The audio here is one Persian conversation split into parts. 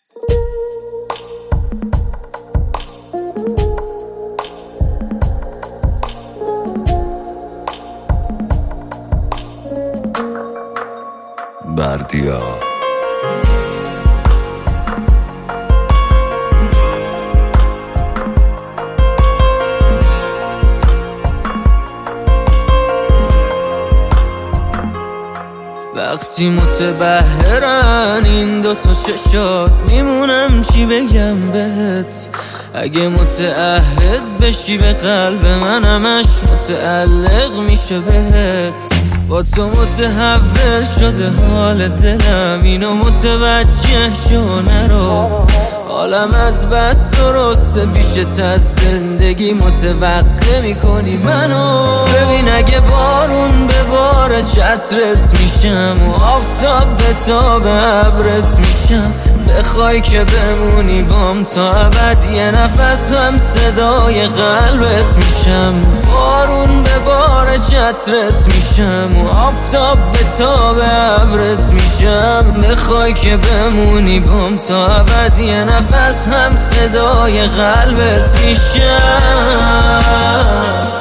بردیا وقتی متبهرن این دوتا چشات میمونم چی بگم بهت. اگه متعهد بشی به قلب من همش متعلق میشه بهت. با تو متحول شده حال دلم، اینو متوجه شو نرو. حالم از بس درسته پیشت از زندگی متوقع میکنی منو. ببین اگه بارون به بار چترت میشم و آفتاب به تاب ابرت میشم. بخوای که بمونی بام تا ابد یه نفس هم صدای قلبت میشم. بارون به بار چترت میشم و آفتاب به تاب ابرت میشم. بخوای که بمونی بام تا ابد یه نفس هم صدای قلبت میشم.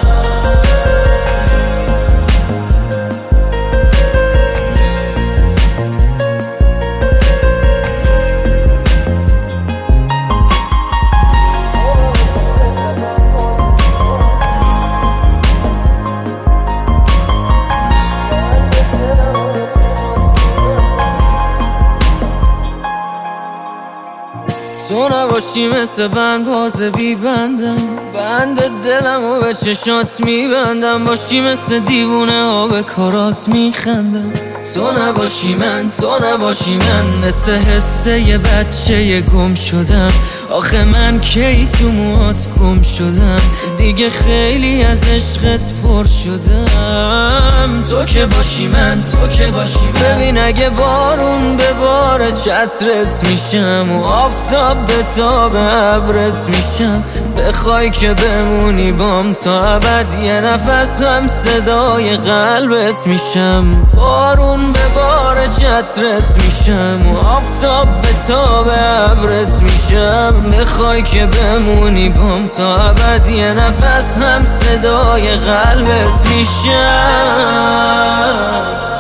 تو نباشی مثل بند باز بی بندم، بند دلم و به چشات میبندم. باشی مثل دیوونه ها به کارات میخندم. تو نباشی من، تو نباشی من، مثل حسه یه بچه یه گم شدم. آخه من کی تو موهات گم شدم، دیگه خیلی از عشقت پر شدم. تو که باشی من، تو که باشی من. ببین اگه بارون به بار چترت میشم و آفتاب به تاب ابرت میشم. بخوای که بمونی بام تا ابد یه نفس هم صدای قلبت میشم. بارون به بار چترت میشم و آفتاب به تاب ابرت میشم. بخوای که بمونی بام تا ابد یه نفس هم صدای قلبت میشم.